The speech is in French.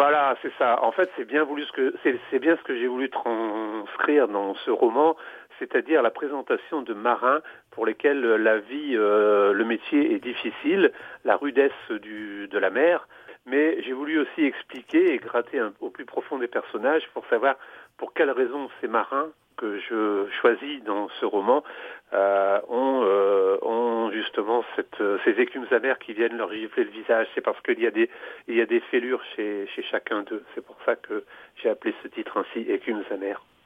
Voilà, c'est ça. En fait, c'est bien ce que j'ai voulu transcrire dans ce roman, c'est-à-dire la présentation de marins pour lesquels la vie, le métier est difficile, la rudesse de la mer. Mais j'ai voulu aussi expliquer et gratter au plus profond des personnages pour savoir pour quelles raisons ces marins que je choisis dans ce roman ont justement ces écumes amères qui viennent leur gifler le visage. C'est parce qu'il y a des fêlures chez chacun d'eux. C'est pour ça que j'ai appelé ce titre ainsi, Écumes amères.